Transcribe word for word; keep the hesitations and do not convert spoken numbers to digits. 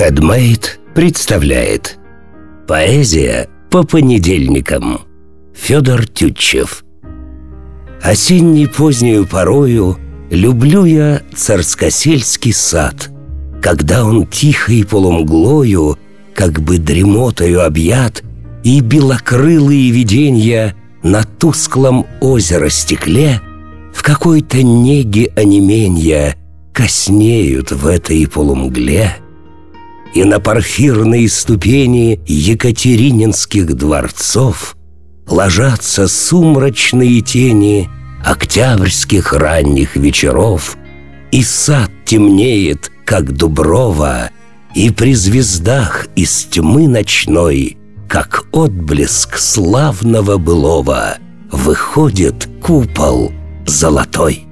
Хедмейд представляет «Поэзия по понедельникам». Федор Тютчев. Осенней позднею порою люблю я царскосельский сад, когда он тихой полумглою, как бы дремотою объят, и белокрылые виденья на тусклом озеро стекле в какой-то неге онеменья коснеют в этой полумгле, и на порфирные ступени екатерининских дворцов ложатся сумрачные тени октябрьских ранних вечеров, и сад темнеет, как дуброва, и при звездах из тьмы ночной, как отблеск славного былого, выходит купол золотой.